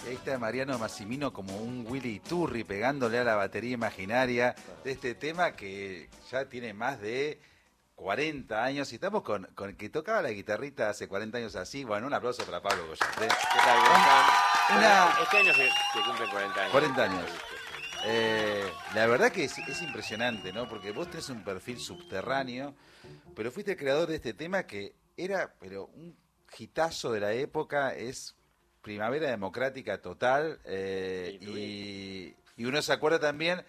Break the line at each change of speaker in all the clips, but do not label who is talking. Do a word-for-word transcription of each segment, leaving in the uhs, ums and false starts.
Ahí está Mariano Massimino como un Willy Iturri pegándole a la batería imaginaria de este tema que ya tiene más de cuarenta años y estamos con, con el que tocaba la guitarrita hace cuarenta años así. Bueno, un aplauso para Pablo Goyat. ¿eh?
¿Qué tal? ¿Cómo están?
Una...
Este año se, se cumplen cuarenta años.
cuarenta años. Eh, la verdad que es, es impresionante, ¿no? Porque vos tenés un perfil subterráneo, pero fuiste el creador de este tema que era, pero un hitazo de la época, es Primavera Democrática total, eh, y, y uno se acuerda también,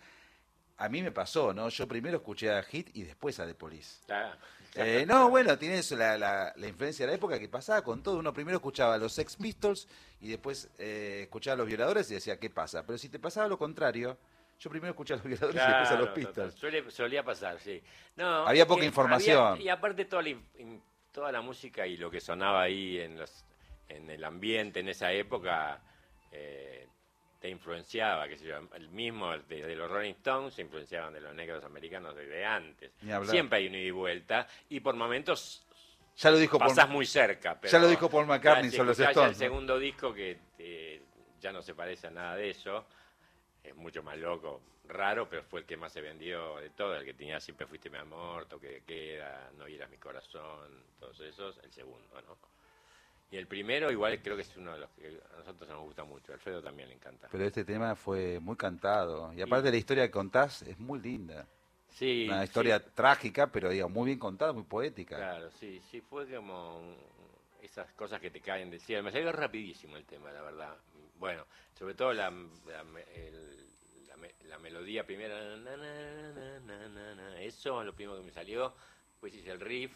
a mí me pasó, ¿no? Yo primero escuché a Hit y después a The Police.
Ah,
Eh, no, bueno, tiene eso, la, la, la influencia de la época que pasaba con todo. Uno primero escuchaba a los Sex Pistols y después eh, escuchaba a los Violadores y decía, ¿qué pasa? Pero si te pasaba lo contrario, yo primero escuchaba a los Violadores
claro,
y después a los Pistols.
Suele, solía pasar, sí. No,
había poca
eh,
información.
Había, y aparte toda la, in, toda la música y lo que sonaba ahí en, los, en el ambiente en esa época... Eh, te influenciaba, qué sé yo, el mismo desde los Rolling Stones se influenciaban de los negros americanos desde antes. Siempre hay un ida y vuelta y por momentos
ya lo dijo
pasás
Paul,
muy cerca. Pero
ya lo dijo Paul McCartney sobre los Stones.
El segundo ¿no? disco que eh, ya no se parece a nada de eso, es mucho más loco, raro, pero fue el que más se vendió de todo, el que tenía Siempre fuiste mi amor, Toque de queda, No hieras mi corazón, todos esos, el segundo, ¿no? Y el primero igual creo que es uno de los que a nosotros nos gusta mucho, a Alfredo también le encanta.
Pero este tema fue muy cantado, y aparte sí. La historia que contás es muy linda.
Sí.
Una historia
sí.
trágica, pero digo, muy bien contada, muy poética.
Claro, sí, sí, fue como esas cosas que te caen del cielo. Me salió rapidísimo el tema, la verdad. Bueno, sobre todo la, la, el, la, la melodía primera, na, na, na, na, na, na, eso es lo primero que me salió, después hice el riff,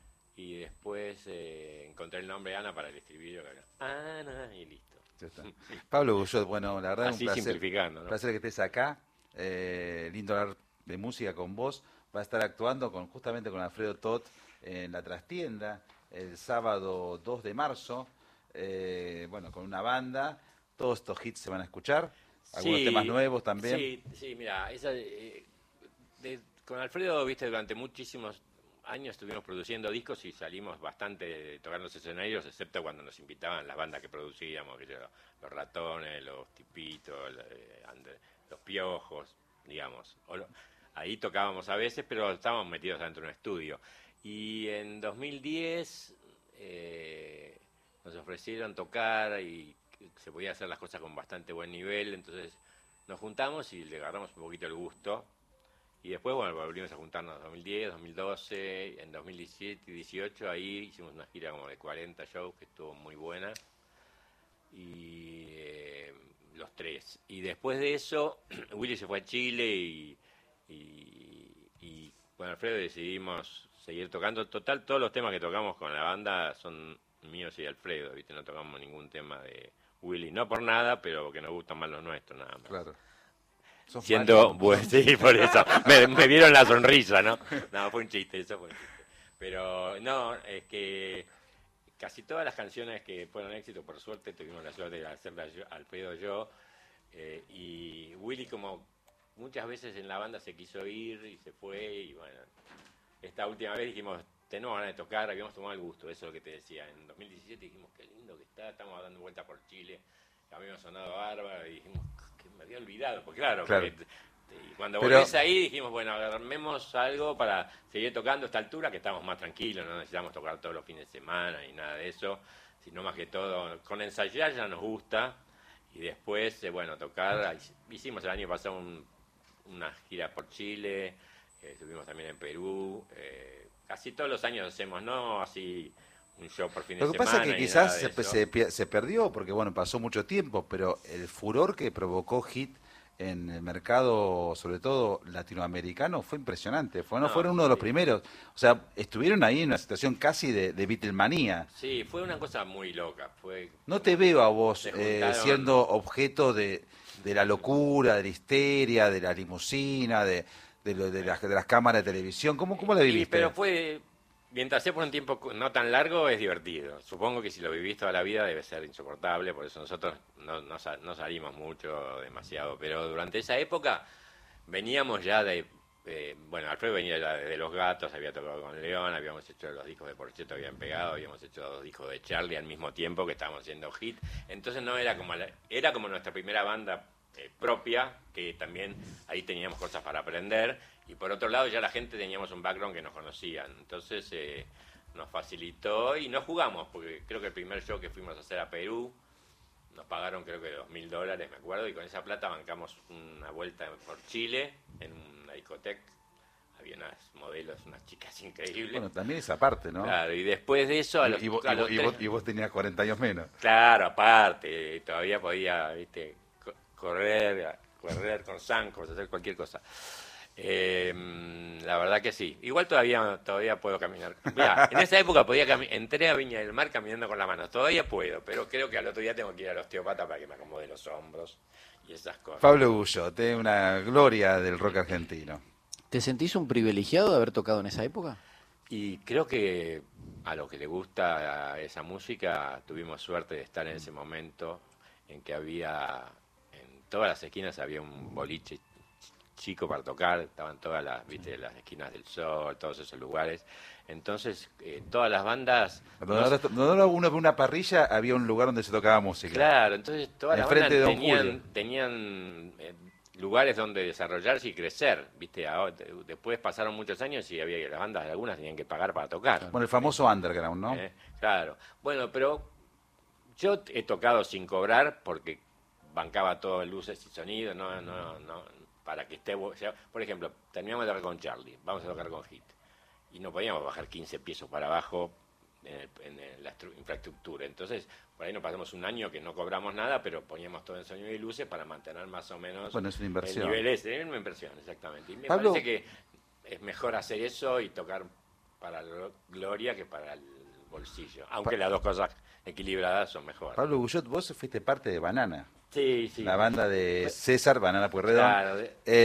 y después eh, encontré el nombre Ana para el estribillo, Ana, y listo.
Pablo Goyat, bueno, la verdad es
Así
un placer,
simplificando, ¿no?
placer que estés acá, eh, lindo hablar de música con vos, va a estar actuando con justamente con Alfredo Tot en la trastienda el sábado dos de marzo, eh, bueno, con una banda, todos estos hits se van a escuchar, algunos
sí,
temas nuevos también.
Sí, sí, mira, esa, eh, de, con Alfredo, viste, durante muchísimos años estuvimos produciendo discos y salimos bastante de tocar los escenarios, excepto cuando nos invitaban las bandas que producíamos, que yo, los Ratones, los Tipitos, eh, los Piojos, digamos. O lo, ahí tocábamos a veces, pero estábamos metidos dentro de un estudio. Y en dos mil diez eh, nos ofrecieron tocar y se podía hacer las cosas con bastante buen nivel, entonces nos juntamos y le agarramos un poquito el gusto. Y después, bueno, volvimos a juntarnos en dos mil diez, dos mil doce, en dos mil diecisiete y dieciocho, ahí hicimos una gira como de cuarenta shows, que estuvo muy buena, y eh, los tres. Y después de eso, Willy se fue a Chile y, y, y con Alfredo decidimos seguir tocando. Total, todos los temas que tocamos con la banda son míos y Alfredo, ¿viste? No tocamos ningún tema de Willy, no por nada, pero porque nos gustan más los nuestros, nada más.
Claro.
Siendo, pues sí, por eso, me, me vieron la sonrisa, ¿no? No, fue un chiste, eso fue un chiste. Pero no, es que casi todas las canciones que fueron éxito, por suerte, tuvimos la suerte de hacerlas yo, Alfredo y yo, eh, y Willy como muchas veces en la banda se quiso ir y se fue, y bueno, esta última vez dijimos, tenemos ganas de tocar, habíamos tomado el gusto, eso es lo que te decía, en dos mil diecisiete dijimos, qué lindo que está, estamos dando vuelta por Chile, habíamos sonado bárbaro, y dijimos, me había olvidado, porque claro,
claro.
Porque, y cuando
Pero,
volvés ahí dijimos, bueno, armemos algo para seguir tocando a esta altura, que estamos más tranquilos, no necesitamos tocar todos los fines de semana ni nada de eso, sino más que todo, con ensayar ya nos gusta, y después, eh, bueno, tocar, hicimos el año pasado un, una gira por Chile, eh, estuvimos también en Perú, eh, casi todos los años hacemos, ¿no? Así... un show por fin de
Lo que
semana,
pasa es que quizás se, se, se perdió, porque bueno, pasó mucho tiempo, pero el furor que provocó Hit en el mercado, sobre todo latinoamericano, fue impresionante. Fue, no, no fueron uno de los sí. primeros. O sea, estuvieron ahí en una situación casi de, de Beatlemanía.
Sí, fue una cosa muy loca. Fue
no te veo a vos eh, siendo objeto de, de la locura, de la histeria, de la limusina, de, de, lo, de, las, de las cámaras de televisión. ¿Cómo, cómo la viviste?
Sí, pero fue... Mientras sea por un tiempo no tan largo, es divertido. Supongo que si lo vivís toda la vida debe ser insoportable, por eso nosotros no, no, no salimos mucho, demasiado. Pero durante esa época veníamos ya de eh, bueno, Alfredo venía de, de Los Gatos, había tocado con León, habíamos hecho los discos de Porcheto, habían pegado, habíamos hecho dos discos de Charlie al mismo tiempo que estábamos haciendo hit. Entonces no era como la, era como nuestra primera banda eh, propia, que también ahí teníamos cosas para aprender, y por otro lado ya la gente teníamos un background que nos conocían. Entonces eh, nos facilitó y no jugamos, porque creo que el primer show que fuimos a hacer a Perú nos pagaron creo que dos mil dólares, me acuerdo, y con esa plata bancamos una vuelta por Chile en una discoteca. Había unas modelos, unas chicas increíbles.
Bueno, también esa parte, ¿no?
Claro, y después de eso... A los,
y, vos,
a
y,
los
y,
tres...
vos, y vos tenías cuarenta años menos.
Claro, aparte, todavía podía, viste, correr, correr con zancos, hacer cualquier cosa. Eh, la verdad que sí. Igual todavía todavía puedo caminar. Mirá, en esa época podía cami- entré a Viña del Mar caminando con las manos. Todavía puedo, pero creo que al otro día tengo que ir al osteópata para que me acomode los hombros y esas cosas.
Pablo Guyot, eh, una gloria del rock argentino.
¿Te sentís un privilegiado de haber tocado en esa época?
Y creo que a lo que le gusta esa música tuvimos suerte de estar en ese momento en que había, en todas las esquinas había un boliche chico para tocar, estaban todas las, viste, las esquinas del Sol, todos esos lugares. Entonces, eh, todas las bandas...
Donde no, uno ve una parrilla, había un lugar donde se tocaba música.
Claro, entonces todas las
Enfrente
bandas
de Don
tenían,
Julio.
tenían eh, lugares donde desarrollarse y crecer, viste. Ahora, después pasaron muchos años y había las bandas, algunas tenían que pagar para tocar.
Bueno, el famoso underground, ¿no?
Eh, claro. Bueno, pero yo he tocado sin cobrar porque bancaba todo, luces y sonido, no, no, no, para que esté... O sea, por ejemplo, terminamos de tocar con Charlie, vamos a tocar con Hit, y no podíamos bajar quince pisos para abajo en, el, en el, la infraestructura. Entonces, por ahí nos pasamos un año que no cobramos nada, pero poníamos todo en sonido y luces para mantener más o menos...
Bueno, es una inversión.
El nivel ese, es una inversión, exactamente. Y me
Pablo...
parece que es mejor hacer eso y tocar para la gloria que para el bolsillo, aunque pa las dos cosas equilibradas son mejores.
Pablo Guyot, vos fuiste parte de Banana.
Sí, sí.
La banda de César, Banana Pueyrredón.
Claro.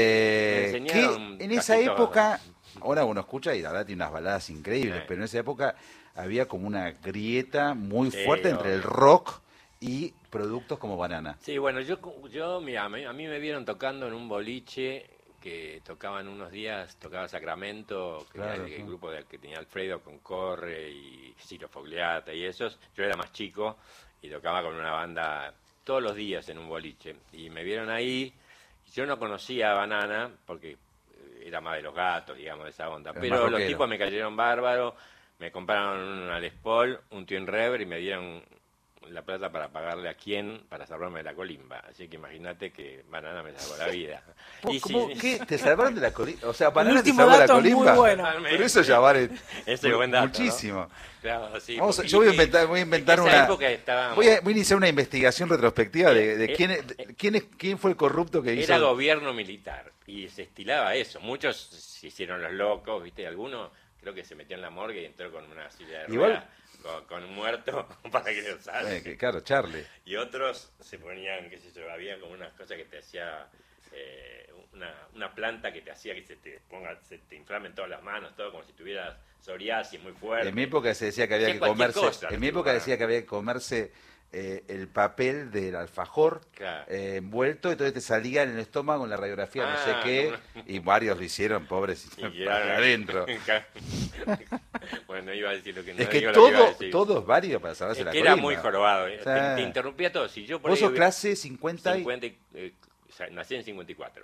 Eh, que en esa época, todo. Ahora uno escucha y la verdad tiene unas baladas increíbles, sí. Pero en esa época había como una grieta muy sí, fuerte entre el rock y productos como Banana.
Sí, bueno, yo, yo mira, a mí, a mí me vieron tocando en un boliche que tocaban unos días, tocaba Sacramento, que claro, era el, el grupo del que tenía Alfredo con Corre y Ciro Fogliata y esos. Yo era más chico y tocaba con una banda todos los días en un boliche. Y me vieron ahí, yo no conocía a Banana porque era más de Los Gatos, digamos, de esa onda. El pero los tipos me cayeron bárbaros, me compraron una Les Paul, un Twin Reverb y me dieron la plata para pagarle a quién para salvarme de la colimba. Así que imagínate que Banana me salvó la vida.
Y ¿Cómo? Sí, ¿Qué? ¿Te salvaron de la colimba? O sea, Banana
te
salvó la colimba.
Muy bueno.
Pero eso ya vale
Ese buen dato,
muchísimo.
¿no? Claro, sí,
Vamos, yo voy a inventar, voy a inventar una.
Estábamos...
Voy, a, voy a iniciar una investigación retrospectiva de, de, quién, de quién, es, quién fue el corrupto que hizo.
Era gobierno militar y se estilaba eso. Muchos se hicieron los locos, ¿viste? Algunos creo que se metió en la morgue y entró con una silla de ruedas. Igual. Con, con un muerto para que lo salve.
Eh, claro, Charlie.
Y otros se ponían, qué sé yo, había como unas cosas que te hacía, eh, una, una planta que te hacía que se te ponga, se te inflamen todas las manos, todo como si tuvieras psoriasis muy fuerte.
En mi época se decía que había que comerse, cosa, en mi época decía que había que comerse eh, el papel del alfajor claro. eh, envuelto, entonces te salía en el estómago en la radiografía, ah, no sé qué, no. Y varios lo hicieron, pobres, y para adentro.
Bueno, iba a decir lo que no
es que
digo
todo,
lo que iba a decir.
Todos varios para salvarse
es
la
que
colimba.
Era muy jorobado, eh.
O sea,
te, te interrumpía todo. Si yo por
vos
ahí
sos clase cincuenta y...
cincuenta, eh, o sea, nací en cincuenta y cuatro.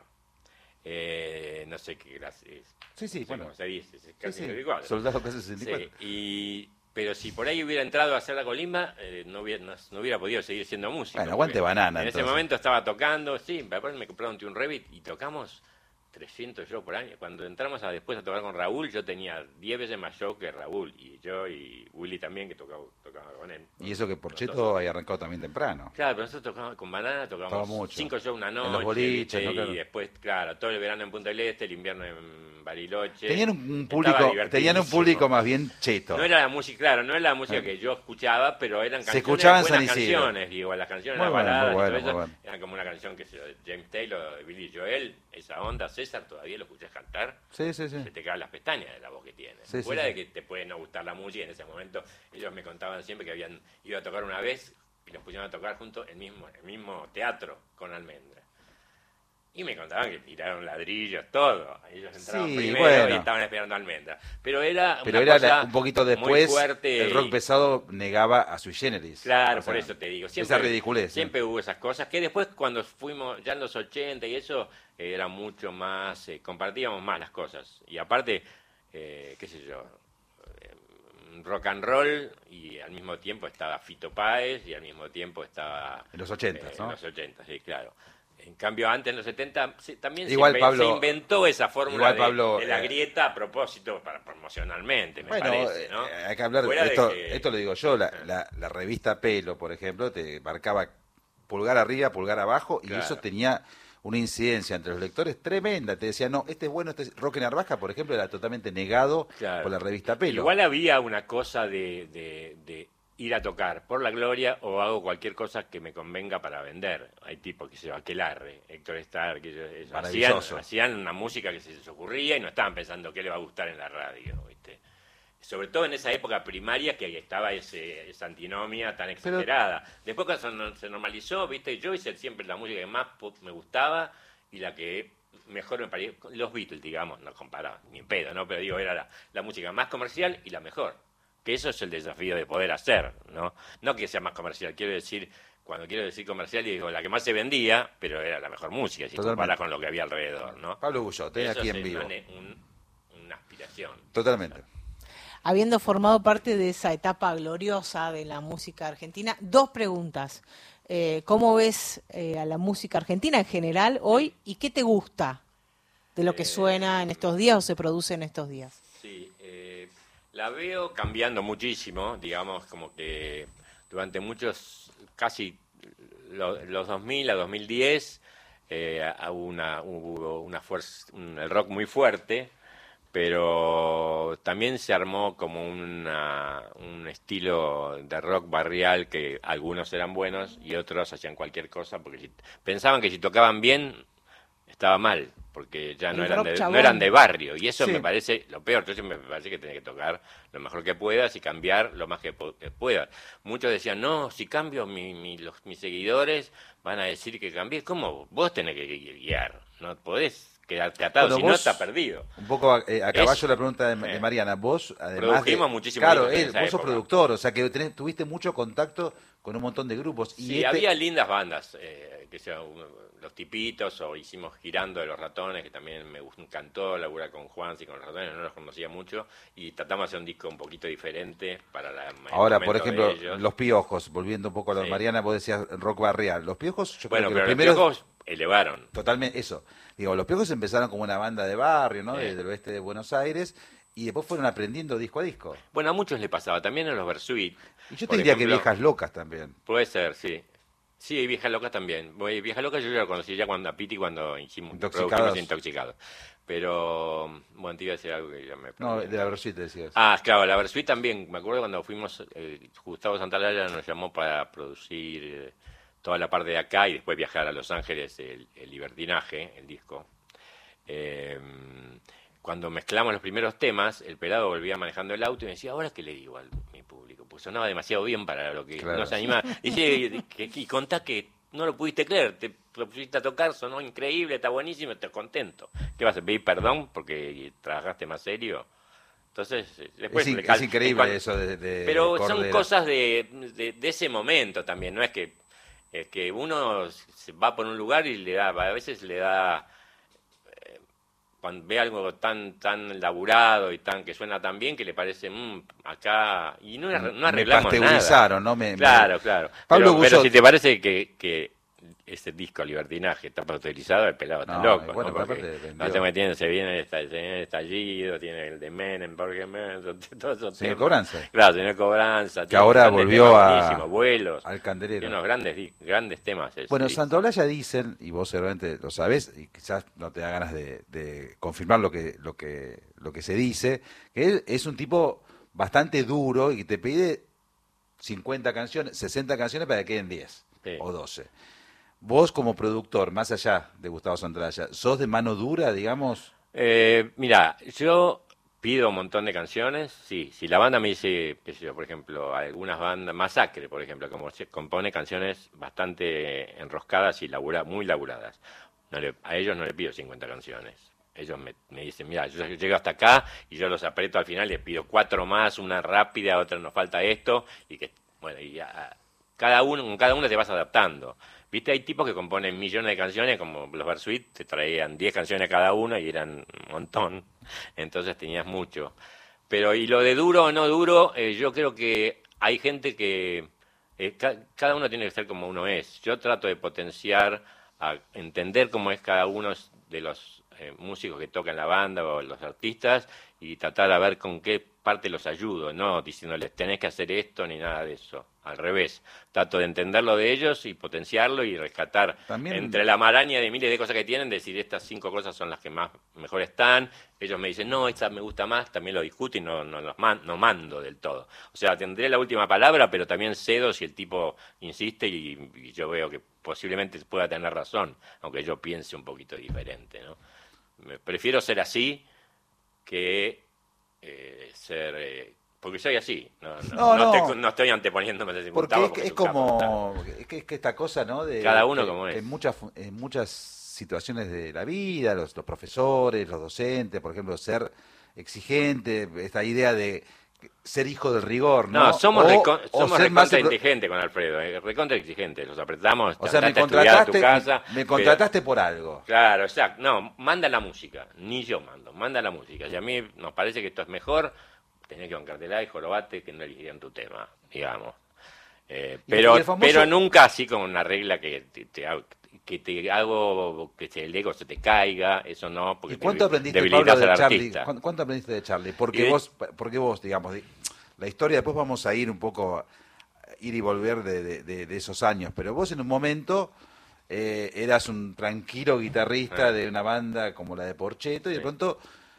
Eh, no sé qué clase es.
Sí, sí,
no sé
bueno.
Cómo se dice, es casi
sí, sí.
cincuenta y cuatro.
Soldado clase sesenta y cuatro.
Sí, y... Pero si por ahí hubiera entrado a hacer la colimba, eh, no, hubiera, no, no hubiera podido seguir siendo músico.
Bueno, aguante Banana.
En
entonces.
ese momento estaba tocando, sí, me acuerdo me compraron un Revit y tocamos trescientos shows por año. Cuando entramos a después a tocar con Raúl, yo tenía diez veces más shows que Raúl. Y yo y Willy también, que tocaba, tocaba con él.
Y eso que Porcheto había arrancado también temprano.
Claro, pero nosotros tocamos con Banana, tocamos cinco shows una noche.
En los boliches,
y,
¿no? Claro.
Y después, claro, todo el verano en Punta del Este, el invierno en Bariloche.
Tenían un público, tenían un público más bien cheto.
No era la música, claro, no era la música que yo escuchaba, pero eran canciones,
se escuchaban
buenas
San Isidro.
canciones, digo, las canciones,
muy
las
bueno,
baladas,
muy bueno,
y todo eso,
bueno.
eran como una canción que se de James Taylor, de Billy Joel, esa onda. César, todavía lo escuchás cantar,
sí, sí, sí.
se te caen las pestañas de la voz que tiene.
Sí,
Fuera
sí,
de
sí.
que te puede no gustar la música, en ese momento ellos me contaban siempre que habían ido a tocar una vez y los pusieron a tocar juntos el mismo, el mismo teatro con Almendra. Y me contaban que tiraron ladrillos, todo. Ellos entraban
Sí,
primero
bueno.
y estaban esperando almendras. Pero era
Pero
una
era
cosa
la- un poquito
muy
después,
fuerte.
el rock
y-
pesado negaba a Sui Generis.
Claro,
O sea,
por eso te digo.
esa ridiculez. ¿eh?
Siempre hubo esas cosas que después cuando fuimos ya en los ochenta y eso, eh, era mucho más, eh, compartíamos más las cosas. Y aparte, eh, qué sé yo, eh, rock and roll y al mismo tiempo estaba Fito Páez y al mismo tiempo estaba...
En los ochenta,
eh,
¿no?
En los ochenta, sí, claro. En cambio, antes, en los setenta, sí, también
Igual,
se, inven-
Pablo,
se inventó esa fórmula
igual,
de,
Pablo,
de la
eh,
grieta a propósito, para promocionalmente, me
Bueno,
parece,
eh,
¿no?
hay que hablar,
Fuera de
esto,
que-
esto lo digo yo, la, la, la revista Pelo, por ejemplo, te marcaba pulgar arriba, pulgar abajo, y
Claro.
eso tenía una incidencia entre los lectores tremenda. Te decía, no, este es bueno, este es... Roque Narvaja, por ejemplo, era totalmente negado
Claro.
por la revista Pelo.
Igual había una cosa de, de, de ir a tocar por la gloria o hago cualquier cosa que me convenga para vender. Hay tipos que se va, Aquelarre, Héctor Starr, que ellos, ellos hacían,
Maravilloso.
hacían una música que se les ocurría y no estaban pensando qué le va a gustar en la radio, ¿viste? Sobre todo en esa época primaria que estaba ese, esa antinomia tan exagerada. Después cuando se, se normalizó, ¿viste? Yo hice siempre la música que más po- me gustaba y la que mejor me parecía. Los Beatles, digamos, no comparaba, ni en pedo, ¿no? Pero digo, era la, la música más comercial y la mejor. Que eso es el desafío de poder hacer, ¿no? No que sea más comercial, quiero decir, cuando quiero decir comercial, digo, la que más se vendía, pero era la mejor música, si
Totalmente.
comparas con lo que había alrededor, ¿no?
Pablo Guyot, eh,
Eso
aquí
es
en vivo.
Una, un- una aspiración.
Totalmente.
Habiendo formado parte de esa etapa gloriosa de la música argentina, dos preguntas. Eh, ¿Cómo ves eh, a la música argentina en general hoy y qué te gusta de lo que
Eh,
suena en estos días o se produce en estos días?
Sí, eh, la veo cambiando muchísimo, digamos, como que durante muchos, casi lo- los dos mil a dos mil diez, eh, hubo una, hubo una fuerza, un, el rock muy fuerte, pero también se armó como una, un estilo de rock barrial que algunos eran buenos y otros hacían cualquier cosa porque si, pensaban que si tocaban bien estaba mal, porque ya no
El
eran,
rock
de,
chabón.
no eran de barrio y eso
Sí.
me parece lo peor. Entonces me parece que tenés que tocar lo mejor que puedas y cambiar lo más que, po- que puedas. Muchos decían, no, si cambio mi, mi- los, mis seguidores van a decir que cambié. ¿Cómo? Vos tenés que guiar, no podés quedarte atado,
Bueno,
si no
vos-
está perdido.
Un poco eh, a caballo
Eso.
la pregunta de, de
Eh.
Mariana. Vos, además
Produjimos
de,
muchísimos
claro,
discos en
él,
esa
vos sos
época.
productor, o sea que tenés- tuviste mucho contacto con un montón de grupos. Y
Sí,
este-
había lindas bandas, eh, que sea un- Los Tipitos, o hicimos Girando de los Ratones, que también me gustó, encantó laburar con Juan y con los Ratones, no los conocía mucho, y tratamos de hacer un disco un poquito diferente para la el
Ahora, por
momento
ejemplo,
de ellos.
Los Piojos, volviendo un poco a lo de
Sí.
Mariana, vos decías rock barrial. Los Piojos, yo
Bueno,
creo que
pero
los
los
primeros...
Piojos elevaron.
Totalmente, eso. Digo, los Piojos empezaron como una banda de barrio, ¿no?
Sí.
De- del oeste de Buenos Aires, y después fueron aprendiendo disco a disco.
Bueno, a muchos le pasaba, también a los Versuit.
Y yo te
Por
diría que
ejemplo,
Viejas Locas también.
Puede ser, sí. Sí, Vieja Loca también. Voy- Vieja Loca yo ya lo conocí ya cuando a Piti cuando hicimos
Intoxicados.
produjimos Intoxicados. Pero, bueno, te iba a decir algo que ya me
No,
perdí.
de la Versuit decías.
Ah, claro, la Versuit también. Me acuerdo cuando fuimos, eh, Gustavo Santaolalla nos llamó para producir eh, toda la parte de acá y después viajar a Los Ángeles, el, el Libertinaje, el disco. Eh, cuando mezclamos los primeros temas, el pelado volvía manejando el auto y me decía, ¿ahora qué le digo a mi público? Pues sonaba demasiado bien para lo que
Claro.
no se anima. Y, dice, que- y contá que no lo pudiste creer, te pusiste a tocar, sonó increíble, está buenísimo, estoy contento. ¿Qué vas a pedir perdón porque trabajaste más serio? Entonces, eh, después...
es, in-
le cal-
es increíble
en cuan-
eso de, de
Pero son
Cordera.
cosas de, de, de ese momento también, no es que, es que uno se va por un lugar y le da, a veces le da, eh, cuando ve algo tan tan laburado y tan que suena tan bien que le parece, "Mm, acá, y no, arre- no
Me
arreglamos nada.
pasteurizaron, ¿no? Me- me-
Claro, claro.
Pablo
pero, pero
Guyot.
si te parece que, que ese disco Libertinaje está pasteurizado, el pelado está
No,
loco,
y bueno,
¿no?
pero
Porque
aparte vendió.
no te metiendo, se viene el esta- el estallido, tiene el de Menem, Jorge Menem, todos esos
Señor
temas.
Cobranza.
Claro, señor Cobranza.
Que
tiene
ahora
grandes
volvió
temas
a-
buenísimos, vuelos.
al
Tiene
candelero.
unos grandes, di- grandes temas. ese
Bueno,
disco.
Santaolalla dicen, y vos seguramente lo sabés, y quizás no te da ganas de, de confirmar lo que, lo que, lo que se dice, que él es un tipo bastante duro y que te pide cincuenta canciones, sesenta canciones para que queden diez
Sí.
o doce. Vos como productor, más allá de Gustavo Santaolalla, ¿sos de mano dura, digamos?
Eh, mira, yo pido un montón de canciones, sí. Si la banda me dice, qué sé yo, por ejemplo, algunas bandas, Masacre, por ejemplo, como se compone canciones bastante enroscadas y labura, muy laburadas. no le, a ellos no le pido cincuenta canciones. Ellos me, me dicen, mira, yo llego hasta acá y yo los aprieto al final, les pido cuatro más, una rápida, otra nos falta esto, y que, bueno, y a, cada uno, con cada uno te vas adaptando. Viste, hay tipos que componen millones de canciones, como los Bersuit, te traían diez canciones cada uno y eran un montón, entonces tenías mucho. Pero, y lo de duro o no duro, eh, yo creo que hay gente que, eh, ca, cada uno tiene que ser como uno es. Yo trato de potenciar, a entender cómo es cada uno de los Eh, músicos que tocan la banda o los artistas y tratar de ver con qué parte los ayudo, no diciéndoles tenés que hacer esto ni nada de eso, al revés, trato de entenderlo de ellos y potenciarlo y rescatar también, entre la maraña de miles de cosas que tienen, decir estas cinco cosas son las que más mejor están, ellos me dicen no, esta me gusta más, también lo discuto y no, no, los man, no mando del todo, o sea, tendré la última palabra pero también cedo si el tipo insiste y, y yo veo que posiblemente pueda tener razón, aunque yo piense un poquito diferente, ¿no? Prefiero ser así que eh, ser... Eh, porque soy así. No, no,
no,
no,
no.
Te, no estoy anteponiéndome a ese
porque es, es como... Es que, es que esta cosa, ¿no? De,
cada uno
que,
como es.
En muchas, en muchas situaciones de la vida, los, los profesores, los docentes, por ejemplo, ser exigente, esta idea de ser hijo del rigor, ¿no?
No, somos,
o,
recon, somos
o
recontra
más
inteligentes con Alfredo, eh, recontra exigentes, los apretamos,
o sea, me
a estudiar a tu casa.
Me contrataste pero, por algo.
Claro, exacto. No, manda la música, ni yo mando, manda la música. Y a mí nos parece que esto es mejor, tenés que bancártela y jorobate que no eligieron tu tema, digamos. Eh, pero, famoso... pero nunca así con una regla que te, te, que te hago que el ego se te caiga, eso no, porque
¿Y cuánto
te
aprendiste,
debilitas
Pablo,
al
de Charlie?
artista.
¿Cuánto, ¿Cuánto aprendiste de Charlie? Porque vos, porque vos, digamos, la historia, después vamos a ir un poco, ir y volver de, de, de, de esos años, pero vos en un momento eh, eras un tranquilo guitarrista de una banda como la de Porcheto y de pronto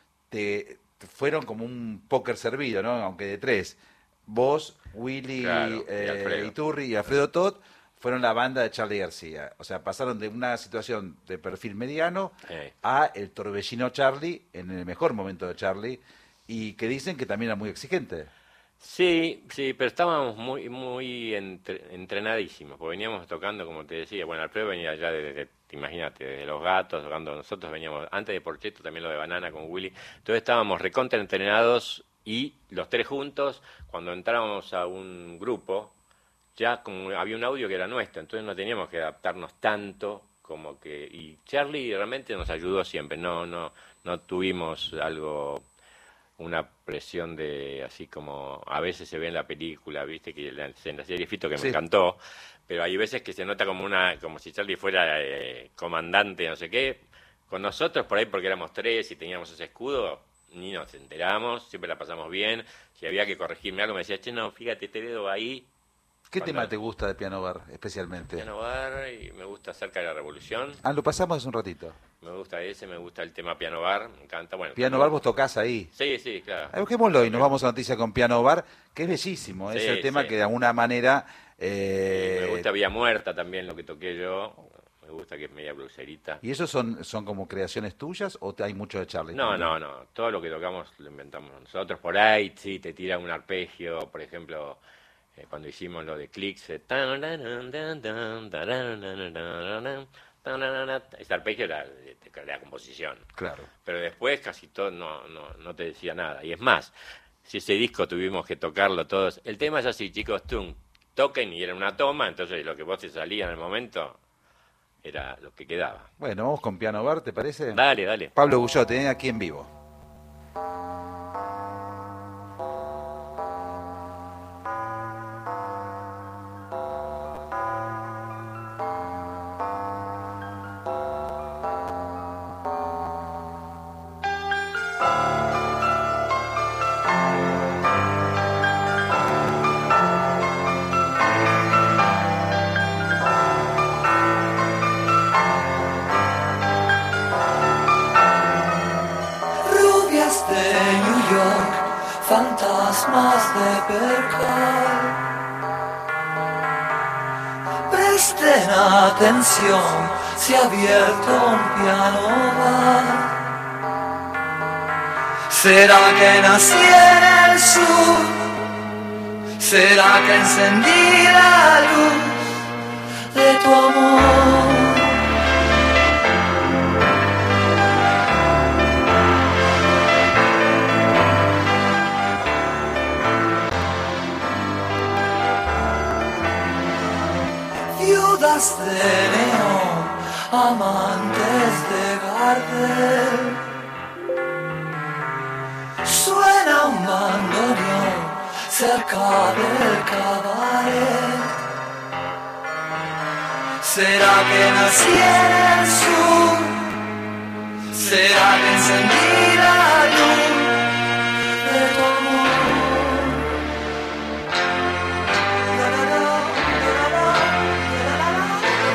te, te fueron como un póker servido, ¿no? Aunque de tres. Vos, Willy,
claro,
eh,
y
Iturri y Alfredo Todd fueron la banda de Charly García. O sea, pasaron de una situación de perfil mediano sí. a el torbellino Charly, en el mejor momento de Charly, y que dicen que también era muy exigente.
Sí, sí, pero estábamos muy muy entre, entrenadísimos, porque veníamos tocando, como te decía, bueno, Alfredo venía ya de, de, imagínate, de Los Gatos, tocando, nosotros veníamos, antes de Porcheto, también lo de Banana con Willy, entonces estábamos recontra entrenados y los tres juntos, cuando entrábamos a un grupo, ya como había un audio que era nuestro, entonces no teníamos que adaptarnos tanto como que... Y Charly realmente nos ayudó siempre, no no no tuvimos algo, una presión de así como a veces se ve en la película, viste, que en la, en la serie Fito que sí. Me encantó, pero hay veces que se nota como una como si Charly fuera eh, comandante, no sé qué. Con nosotros por ahí porque éramos tres y teníamos ese escudo, ni nos enteramos, siempre la pasamos bien. Si había que corregirme algo me decía, che, no, fíjate, este dedo ahí.
¿Qué Cuando... tema te gusta de Piano Bar, especialmente?
Piano Bar, y me gusta Cerca de la Revolución.
Ah, lo pasamos hace un ratito.
Me gusta ese, me gusta el tema Piano Bar, me encanta. Bueno,
Piano Bar vos tocás ahí.
Sí, sí, claro.
Ah, busquémoslo y nos vamos a noticia con Piano Bar, que es bellísimo. Sí, es el tema sí. que de alguna manera... Eh...
Sí, me gusta Vía Muerta también, lo que toqué yo. Me gusta que es media blucerita.
¿Y esos son, son como creaciones tuyas o hay mucho de Charly?
No, también? no, no. Todo lo que tocamos lo inventamos nosotros. Por ahí sí te tiran un arpegio, por ejemplo... Eh, cuando hicimos lo de Clicks, eh, ese arpegio era de, de la composición.
Claro.
Pero después casi todo no, no, no te decía nada. Y es más, si ese disco tuvimos que tocarlo todos, el tema es así, chicos, tum, toquen y era una toma, entonces lo que vos te salía en el momento era lo que quedaba.
Bueno, vamos con Piano Bar, ¿te parece?
Dale, dale.
Pablo Gullote, ¿eh? Aquí en vivo.
Fantasmas de percal, presten atención, se ha abierto un piano bar. ¿Será que nací en el sur? ¿Será que encendí la luz de tu amor? amantes de Gardel. Suena un bandoneón cerca del cabaret. ¿Será que nací en el sur? ¿Será que encendí la luz de tu amor? La, la, la, la, la, la, la, la.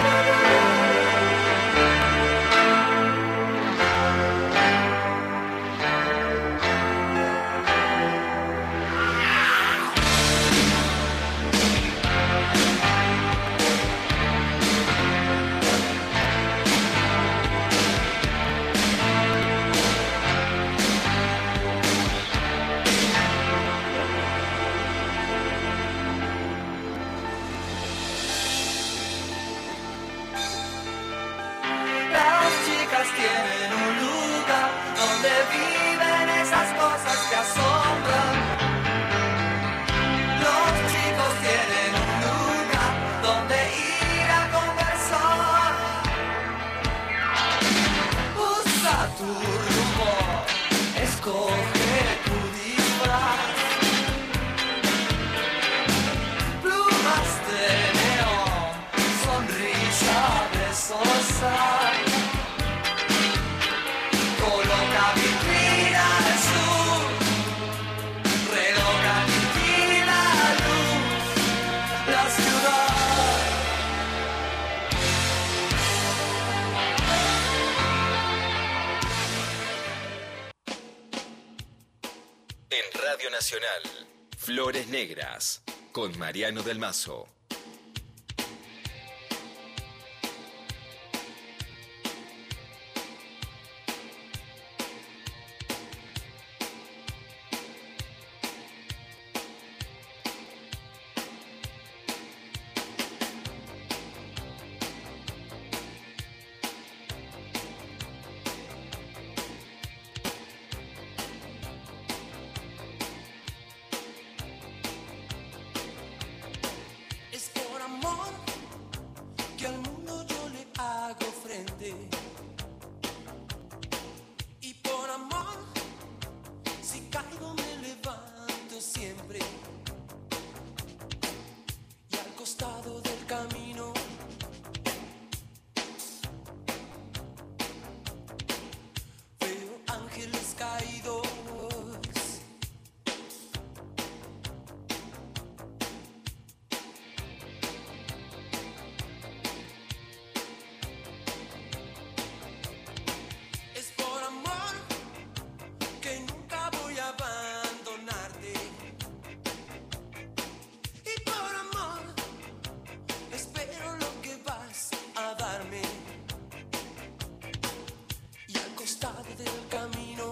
Las chicas tienen un lugar donde viven esas cosas que asombran. Los chicos tienen un lugar donde ir a conversar. Usa tu rumor, escoge tu disfraz. Plumas de neón, sonrisa de sosa. Coloca vitrina al sur, reloj y la luz, la ciudad.
En Radio Nacional, Flores Negras, con Mariano del Mazo.
Es por amor que al mundo yo le hago frente. Y por amor, si caigo me levanto siempre. Y al costado del camino veo ángeles caídos. Es por amor que nunca voy a abandonarte. Y por amor espero lo que vas a darme. Y al costado del camino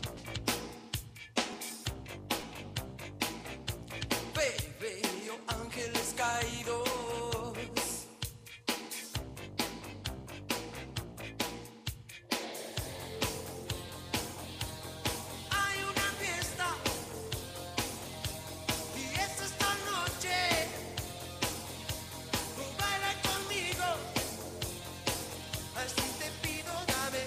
ve- veo ángeles caídos. Hay una fiesta y es esta noche. Baila conmigo, así te pido dame.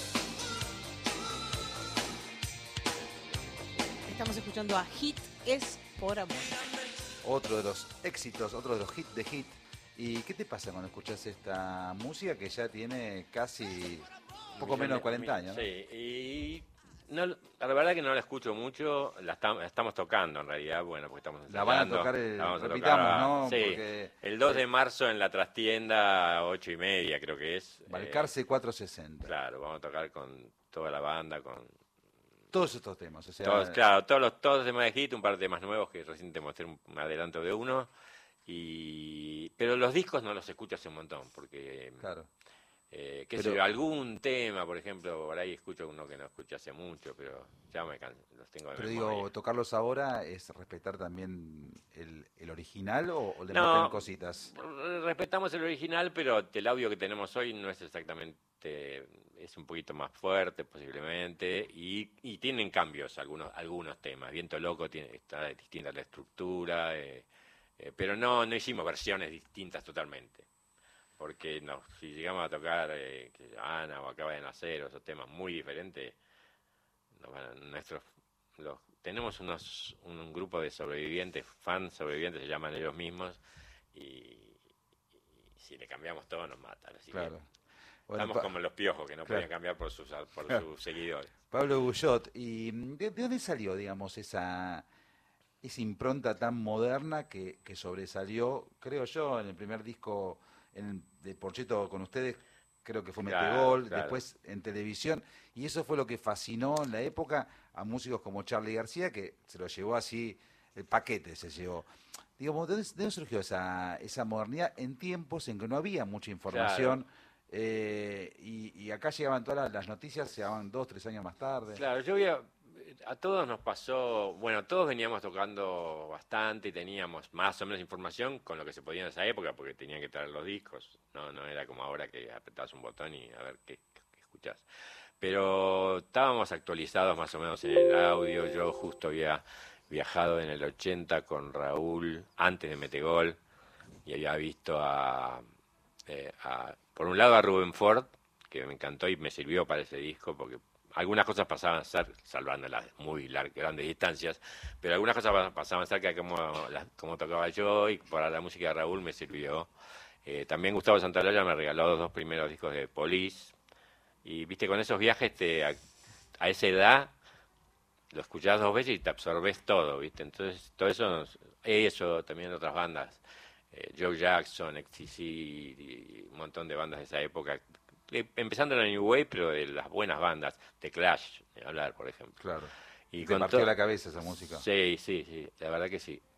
Estamos escuchando a Hit es por amor.
Otro de los éxitos, otro de los hits de hit. ¿Y qué te pasa cuando escuchas esta música que ya tiene casi poco menos de cuarenta años, ¿no?
Sí, y no, la verdad que no la escucho mucho, la tam- la estamos tocando en realidad, bueno, porque estamos
La van a
ensayando,
tocar, el-
la vamos a
repitamos,
tocar,
¿no?
Sí,
Porque-
el dos de marzo en la trastienda, ocho y media creo que es.
Balcarce
Eh,
cuatrocientos sesenta.
claro, vamos a tocar con toda la banda, con
Todos estos temas, o sea,
todos, claro, todos los todos los temas de hit, un par de temas nuevos que recién te mostré un, un adelanto de uno, y pero los discos no los escucho hace un montón, porque
claro.
eh, qué
Pero-
sé yo, algún tema, por ejemplo, por ahí escucho uno que no escuché hace mucho, pero ya me can- los tengo de
Pero
memoria.
digo, tocarlos ahora es respetar también el, el original o, o le
No.
meten cositas.
Respetamos el original, pero el audio que tenemos hoy no es exactamente, es un poquito más fuerte posiblemente, y, y tienen cambios algunos algunos temas. Viento Loco tiene, está distinta la estructura, eh, eh, pero no no hicimos versiones distintas totalmente. porque no, si llegamos a tocar eh, que Ana o Acaba de Nacer, o esos temas muy diferentes, no, bueno, nuestros, los, tenemos unos un, un grupo de sobrevivientes, fans sobrevivientes, se llaman ellos mismos, y, y si le cambiamos todo nos matan. Así
Claro.
que
Bueno,
estamos
pa-
como los piojos, que no
claro.
podían cambiar por sus, por
Claro.
sus seguidores.
Pablo Guyot, ¿y de, de dónde salió, digamos, esa, esa impronta tan moderna que, que sobresalió, creo yo, en el primer disco en, de Porcheto con ustedes? Creo que fue
Claro,
Metegol,
claro.
después en televisión, y eso fue lo que fascinó en la época a músicos como Charly García, que se lo llevó así, el paquete se llevó. Digamos, ¿de dónde, de dónde surgió esa, esa modernidad en tiempos en que no había mucha información? Eh, y, y acá llegaban todas las, las noticias, llegaban dos, tres años más tarde.
Claro, yo había, a todos nos pasó, bueno, todos veníamos tocando bastante y teníamos más o menos información con lo que se podía en esa época, porque tenían que traer los discos, no no era como ahora que apretabas un botón y a ver qué, qué escuchás. Pero estábamos actualizados más o menos en el audio, yo justo había viajado en el ochenta con Raúl, antes de Metegol, y había visto a, eh, a por un lado a Rubén Ford, que me encantó y me sirvió para ese disco, porque algunas cosas pasaban a ser, salvando las muy largas, grandes distancias, pero algunas cosas pasaban a ser que como, las- como tocaba yo, y para la música de Raúl me sirvió. Eh, también Gustavo Santaolalla me regaló los dos primeros discos de Police, y viste, con esos viajes te, a, a esa edad lo escuchás dos veces y te absorbes todo, viste, entonces todo eso, nos- eso, también otras bandas, eh, Joe Jackson, X T C, y un montón de bandas de esa época, eh, empezando en la New Wave, pero de las buenas bandas, The Clash, de hablar, por ejemplo.
Claro.
Y
Te
con
partió
to-
la cabeza esa música.
Sí, sí, sí, la verdad que sí.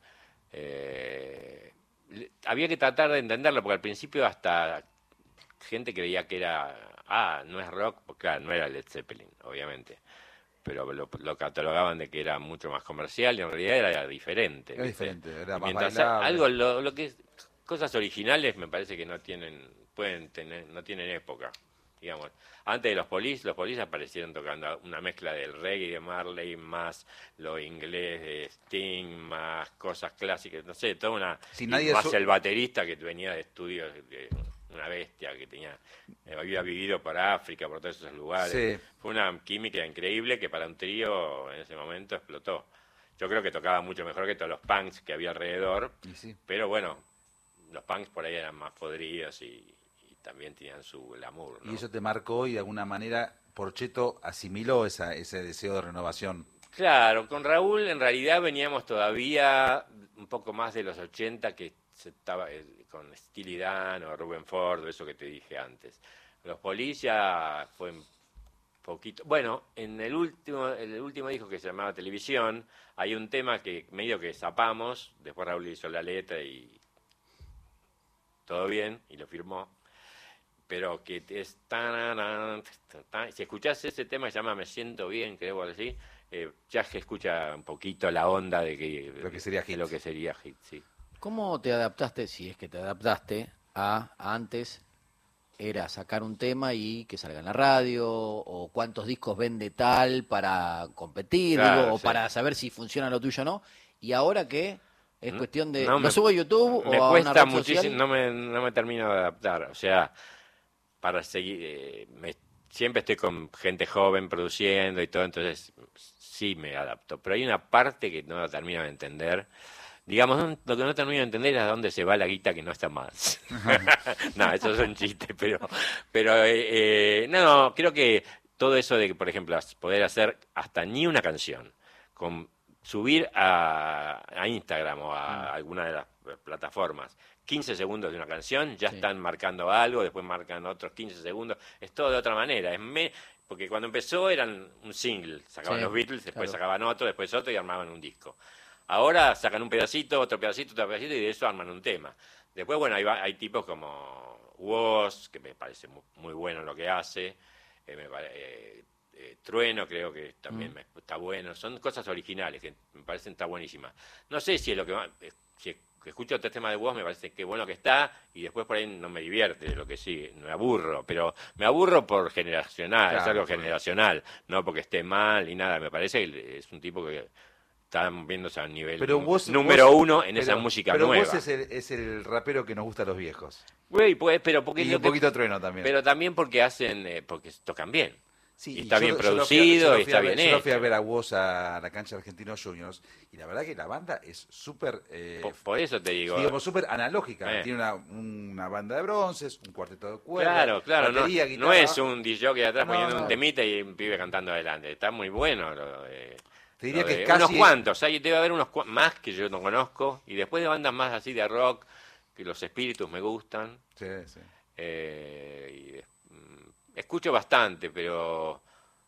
Eh, le- había que tratar de entenderlo, porque al principio hasta gente creía que era, ah, no es rock, porque claro, no era Led Zeppelin, obviamente, pero lo, lo catalogaban de que era mucho más comercial y en realidad era diferente.
Era
¿viste?
diferente, era
Y
más
mientras
bailable.
algo, lo, lo que es, cosas originales me parece que no tienen, pueden tener, no tienen época, digamos. Antes de los Police, los Police aparecieron tocando una mezcla del reggae de Marley, más lo inglés de Sting, más cosas clásicas, no sé, toda una...
Si
y
nadie
más
su-
el baterista que venía de estudios, de una bestia que tenía, eh, había vivido por África, por todos esos lugares.
Sí.
Fue una química increíble que para un trío en ese momento explotó. Yo creo que tocaba mucho mejor que todos los punks que había alrededor,
Y sí.
pero bueno, los punks por ahí eran más podridos y, y también tenían su glamour, ¿no?
Y eso te marcó y de alguna manera Porcheto asimiló esa, ese deseo de renovación.
Claro, con Raúl en realidad veníamos todavía un poco más de los ochenta, que se estaba eh, con Steely Dan o Rubén Ford, eso que te dije antes. Los Police ya fue un poquito... Bueno, en el último el último disco que se llamaba Televisión, hay un tema que medio que zapamos, después Raúl hizo la letra y todo bien, y lo firmó, pero que es tan, tan, si escuchás ese tema que se llama Me Siento Bien, creo así, eh, ya que escucha un poquito la onda de que
Lo que sería
de
hit.
lo que sería hit, sí.
¿Cómo te adaptaste, si es que te adaptaste, a antes era sacar un tema y que salga en la radio, o cuántos discos vende tal para competir,
Claro,
digo, o
sí.
para saber si funciona lo tuyo o no? Y ahora que es
No,
cuestión de...
no
¿Lo
me-
subo a YouTube
me
o a una
cuesta
red
muchísimo,
social?
no me, no me termino de adaptar, o sea, para seguir, eh, me- siempre estoy con gente joven produciendo y todo, entonces sí me adapto, pero hay una parte que no la termino de entender. Digamos, no- lo que no termino de entender es a dónde se va la guita que no está más. No, eso es un chiste, pero, pero eh, eh, no, creo que todo eso de que, por ejemplo, poder hacer hasta ni una canción, con subir a, a Instagram o a alguna de las plataformas quince segundos de una canción, ya
Sí.
están marcando algo, después marcan otros quince segundos, es todo de otra manera, es me, porque cuando empezó eran un single, sacaban
Sí,
los Beatles, después
claro.
sacaban otro, después otro y armaban un disco. Ahora sacan un pedacito, otro pedacito, otro pedacito y de eso arman un tema. Después, bueno, hay, va- hay tipos como Woz, que me parece muy, muy bueno lo que hace, eh, me pare- eh, eh, Trueno creo que también
Mm.
me- está bueno, son cosas originales que me parecen está buenísimas. No sé si es lo que más, eh, si escucho otro tema de Woz me parece que bueno que está y después por ahí no me divierte lo que sigue, me aburro, pero me aburro por generacional, es
Claro,
algo
porque-
generacional, no porque esté mal ni nada, me parece que es un tipo que están viéndose a nivel
Pero vos,
número
vos-
uno en
pero-
esa música
pero
nueva.
vos es el, es el rapero que nos gusta a los viejos.
Güey, pues, pero porque
Y
lo
un
que-
poquito trueno también.
pero también porque hacen, eh, porque tocan bien.
Sí,
y
y
está
yo
bien
lo- yo lo fui a-
producido
yo lo
y
fui
está
a ver-
bien
Yo lo fui a
hecho.
ver a vos a la cancha Argentinos Juniors y la verdad que la banda es súper, eh,
Por, por eso te digo.
digamos, súper analógica.
Eh.
Tiene una, una banda de bronces, un cuarteto de cuerdas,
Claro, claro, no,
batería,
no
guitarra.
es un D J atrás
No,
poniendo
no.
un temita y un pibe cantando adelante. Está muy bueno. Lo de-
Te diría
lo
que
de-
casi-
Unos cuantos, hay, debe haber unos cua- más que yo no conozco. Y después de bandas más así de rock, que los espíritus me gustan.
Sí, sí.
eh, y de- mm, escucho bastante, pero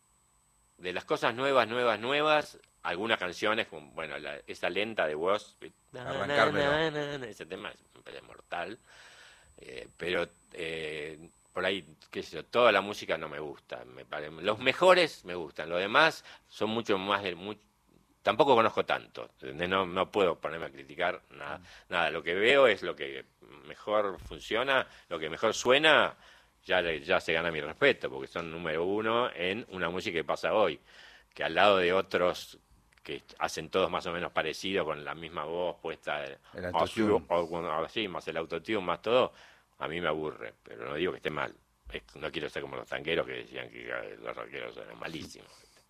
de las cosas nuevas, nuevas, nuevas, algunas canciones, como, bueno, la- esa lenta de Woz,
Arrancármelo.
ese tema es, me parece mortal, eh, pero eh, por ahí, qué sé yo, toda la música no me gusta, me pare- los mejores me gustan, los demás son mucho más de... mu- tampoco conozco tanto, ¿entendés? No, no puedo ponerme a criticar nada, nada, lo que veo es lo que mejor funciona, lo que mejor suena, ya, le- ya se gana mi respeto, porque son número uno en una música que pasa hoy, que al lado de otros que hacen todos más o menos parecido, con la misma voz puesta,
El
o,
autotune.
o, o así, más el autotune, más todo, a mí me aburre, pero no digo que esté mal. Es- no quiero ser como los tanqueros que decían que los rockeros eran malísimos.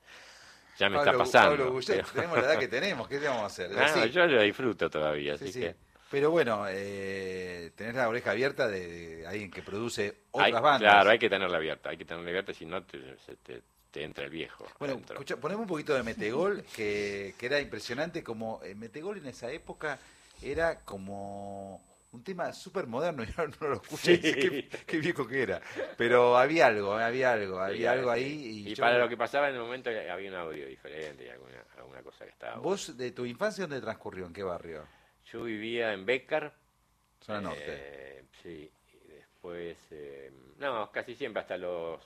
Ya me
Pablo-
está pasando.
Pablo Goulet,
pero-
tenemos la edad que tenemos, ¿qué le vamos a hacer? Es
Ah,
así.
yo lo disfruto todavía,
Sí,
así
sí.
que...
Pero bueno, eh, tenés la oreja abierta de, de alguien que produce otras
Hay-
bandas.
Claro, hay que tenerla abierta, hay que tenerla abierta, si no te, se te, te entra el viejo.
Bueno,
adentro.
escucha, ponemos un poquito de Metegol, que, que era impresionante, como eh, Metegol en esa época era como un tema súper moderno, y ahora no lo escuché,
Sí.
dice, qué, qué viejo que era. Pero había algo, eh, había algo, había
Sí,
algo
sí.
ahí. Y,
Y
yo-
para lo que pasaba en el momento había un audio diferente y alguna, alguna cosa que estaba...
¿Vos de tu infancia dónde transcurrió? ¿En qué barrio?
Yo vivía en Bécar.
Zona norte.
eh, sí, y después... eh, no, casi siempre, hasta los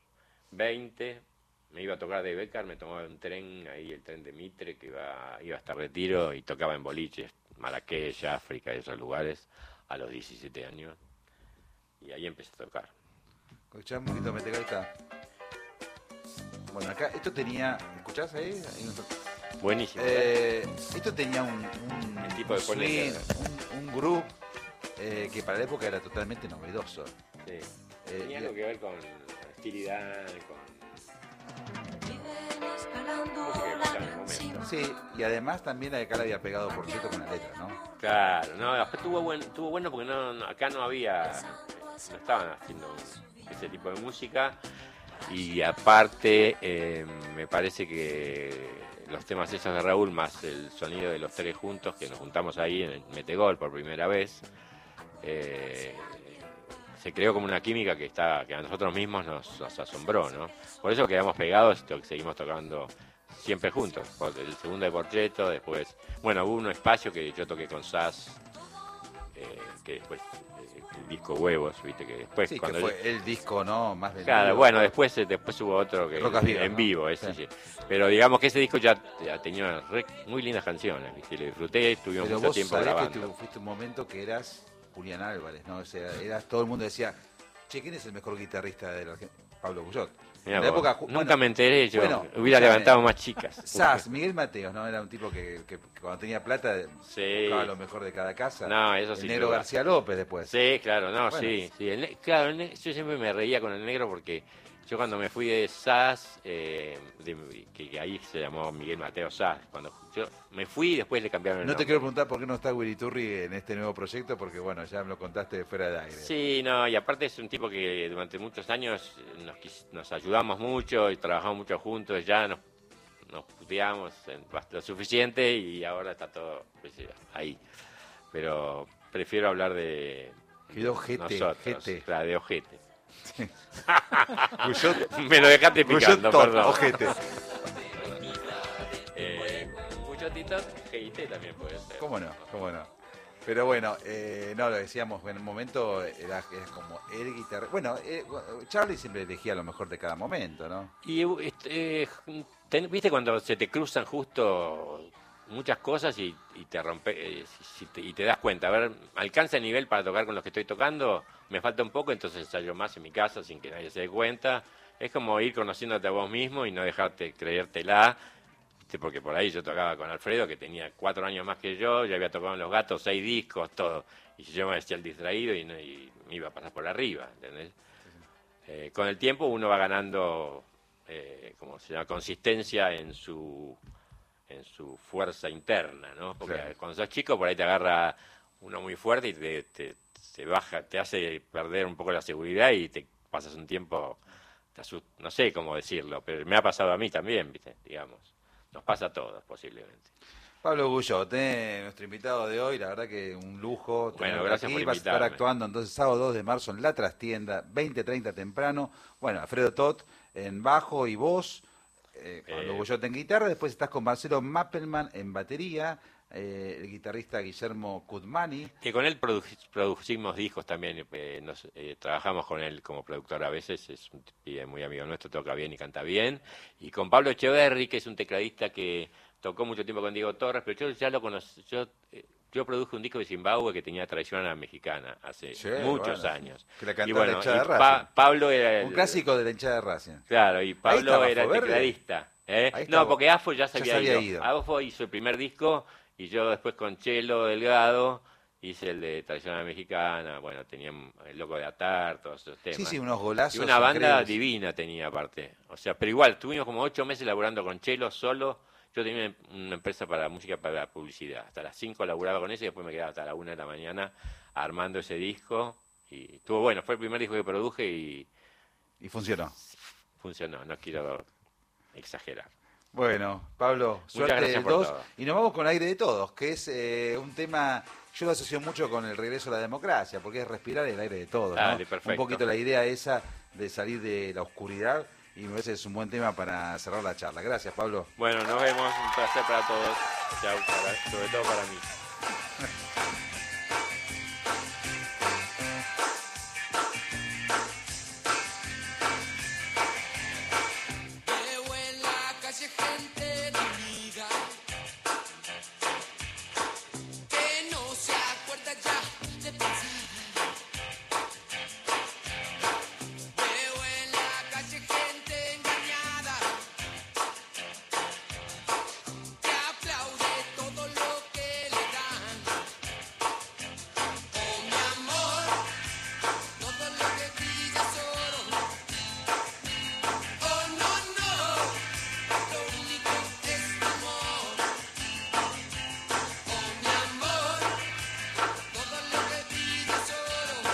veinte, me iba a tocar de Bécar, me tomaba un tren, ahí el tren de Mitre, que iba, iba hasta Retiro, y tocaba en boliches, Marrakech, África, esos lugares, a los diecisiete años. Y ahí empecé a tocar.
Escuchá un poquito Metegol, ahí está. Bueno, acá, esto tenía, ¿escuchás ahí? Hay un-
Buenísimo.
Eh, esto tenía un, un,
El tipo de
un
pone-
swing, un, un groove eh, que para la época era totalmente novedoso.
Sí.
Eh,
Tenía
y-
algo que ver con Steely Dan, con música que pasaba en el momento.
Sí, y además también acá le había pegado por cierto con la letra, ¿no?
Claro, no, después tuvo, buen, tuvo bueno porque no, no- acá no había, no estaban haciendo ese tipo de música y aparte eh, me parece que los temas esos de Raúl más el sonido de los tres juntos que nos juntamos ahí en el Metegol por primera vez, eh, se creó como una química que está que a nosotros mismos nos, nos asombró, ¿no? Por eso quedamos pegados y to- seguimos tocando siempre juntos. Por el segundo de Porcheto, después, bueno, hubo un espacio que yo toqué con Sass, eh, que después eh, el disco Huevos, viste que después
Sí, que
cuando
fue el disco, ¿no? Más vendido.
Claro, bueno, después eh, después hubo otro que
Rocas Vivas,
en
¿no?
vivo, ese
Sí.
sí. Pero digamos que ese disco ya, ya tenía re- muy lindas canciones, ¿viste? Lo disfruté, estuvimos
Pero
mucho
vos
tiempo
sabés
grabando.
que tú fuiste un momento que eras Julián Álvarez, ¿no? O sea, eras, todo el mundo decía, che, ¿quién es el mejor guitarrista de la Argentina? Pablo Guyot.
Mirá
En la
vos,
época,
nunca
bueno,
me enteré, yo
bueno,
hubiera
escuchame,
levantado más chicas.
Sass, Miguel Mateos, ¿no? Era un tipo que, que- que cuando tenía plata
Sí.
buscaba lo mejor de cada casa.
No, eso
el
sin
Negro
duda.
García López después.
Sí, claro, no,
Bueno.
sí, sí. El ne- claro, el ne- yo siempre me reía con el negro porque yo cuando me fui de Sass, eh, de- que, que ahí se llamó Miguel Mateo Sass, cuando yo me fui y después le cambiaron el
No te
nombre.
quiero preguntar por qué no está Willy Turri en este nuevo proyecto, porque bueno, ya me lo contaste fuera de aire.
Sí, no, y aparte es un tipo que durante muchos años nos, quis- nos ayudamos mucho y trabajamos mucho juntos, ya nos, nos puteamos en bast- lo suficiente y ahora está todo pues, eh, ahí. Pero prefiero hablar de
Quedó ojete,
nosotros,
ojete.
claro, de ojete.
Guyot,
Me lo dejaste
Guyot
picando,
tot,
perdón.
ojete.
Eh, mucho Tito, G I T también puede ser.
¿Cómo no? ¿Cómo no? Pero bueno, eh, no, lo decíamos, en un momento era, era como el guitarra. Bueno, eh, Charlie siempre elegía lo mejor de cada momento, ¿no?
Y este, eh, ten- viste cuando se te cruzan justo muchas cosas y, y te rompe eh, si- si te- y te das cuenta, a ver, alcanza el nivel para tocar con los que estoy tocando, me falta un poco, entonces ensayo más en mi casa sin que nadie se dé cuenta. Es como ir conociéndote a vos mismo y no dejarte creértela. ¿viste? Porque por ahí yo tocaba con Alfredo, que tenía cuatro años más que yo, ya había tocado en Los Gatos, seis discos, todo. Y yo me decía el distraído y, no, y me iba a pasar por arriba, ¿entendés? Eh, con el tiempo uno va ganando, eh, ¿cómo se llama? Consistencia en su, en su fuerza interna, ¿no? Porque
Claro.
cuando sos chico por ahí te agarra uno muy fuerte y te, te, te baja, te hace perder un poco la seguridad y te pasas un tiempo, te asust- no sé cómo decirlo, pero me ha pasado a mí también, ¿viste? Digamos, nos pasa a todos posiblemente.
Pablo Guyot, eh, nuestro invitado de hoy, la verdad que un lujo.
Bueno,
tenerlo
gracias
aquí.
por
Vas a estar
invitarme.
actuando entonces sábado dos de marzo en La Trastienda, veinte treinta temprano. Bueno, Alfredo Tot en bajo y voz, eh, Pablo
Eh,
Guyot en guitarra, después estás con Marcelo Mappelman en batería, eh, el guitarrista Guillermo Cudmani.
Que con él produ- producimos discos también, eh, nos, eh, trabajamos con él como productor a veces, es un pibe muy amigo nuestro, toca bien y canta bien. Y con Pablo Echeverry, que es un tecladista que tocó mucho tiempo con Diego Torres, pero yo ya lo conocí, yo, eh, yo produje un disco de Zimbabue que tenía Traición a la Mexicana hace
Sí,
muchos
bueno,
años.
que la
Y
cantaba la
bueno,
hinchada
y
de Racing.
Pa- Pablo era el,
Un clásico de la hinchada de Racing.
Claro, y
Ahí
Pablo
estaba
era el
Afo Verde.
tecladista. ¿eh?
Ahí
No,
estaba-
porque Afo ya se
ya
había,
se había
ido.
ido.
Afo hizo el primer disco y yo después con Chelo Delgado hice el de Traición a la Mexicana. Bueno, tenían el Loco de Atar, todos esos temas.
Sí, sí, unos golazos.
Y una banda
increíbles.
divina tenía aparte. O sea, pero igual, tuvimos como ocho meses laburando con Chelo solo. Yo tenía una empresa para música, para publicidad. Hasta las cinco laburaba con eso y después me quedaba hasta la una de la mañana armando ese disco. Y estuvo bueno, fue el primer disco que produje y
Y funcionó.
funcionó. No quiero exagerar.
Bueno, Pablo,
Muchas
suerte
gracias
del
por
dos.
todo.
Y nos vamos con Aire de Todos, que es eh, un tema, yo lo asocio mucho con el regreso a la democracia, porque es respirar el aire de todos. ¿no?
Dale, perfecto.
Un poquito la idea esa de salir de la oscuridad, y me parece que es un buen tema para cerrar la charla. Gracias, Pablo.
Bueno, nos vemos. Un placer para todos. Chau, para- sobre todo para mí.
Veo en la calle gente dividida que no se acuerda ya de pensar. Veo en la calle gente engañada que aplaude todo lo que le dan. Oh, mi amor, todo lo que brilla es oro. Oh, no, no, lo único es tu amor. Oh, mi amor, todo lo que brilla es oro.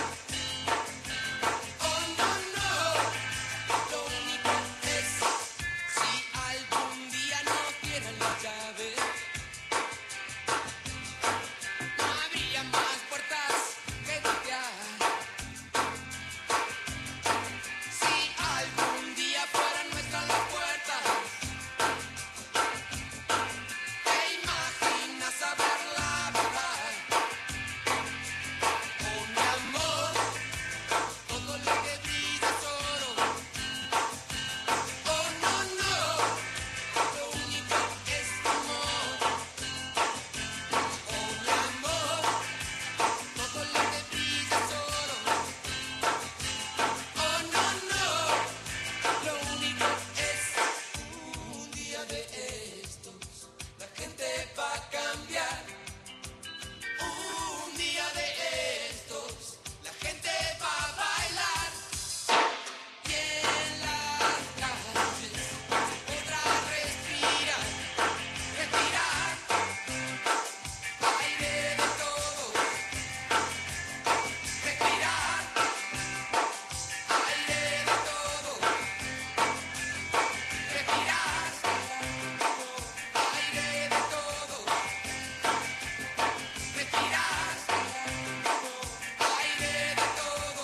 Oh, no, no, lo único es. Si algún día no dieran la llave, no habría más puertas que golpear. Si algún día fueran nuestras las puertas, ¿te imaginas saber la verdad? Oh, mi amor, todo lo que brilla es oro. Oh, no, no, lo único es tu amor. Oh, mi amor, todo lo que brilla es oro. Oh, no, no, lo único es un día de estos, la gente va a cambiar. Un día de estos, la gente va a bailar. Y en las calles se podrá respirar, respirar aire de todo, respirar aire de todo, respirar aire de todo, respirar aire de todo.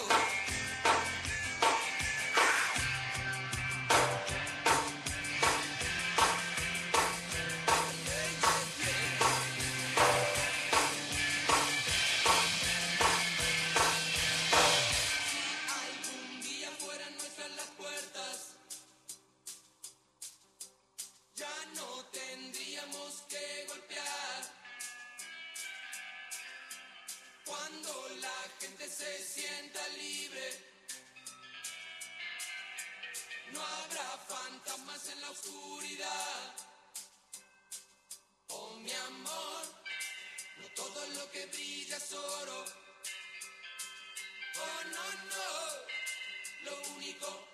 Algún día fueran nuestras las puertas, ya no tendríamos que golpear. Cuando la gente se sienta libre, no habrá fantasmas en la oscuridad. mi amor, no todo lo que brilla es oro. Oh, no, no, lo único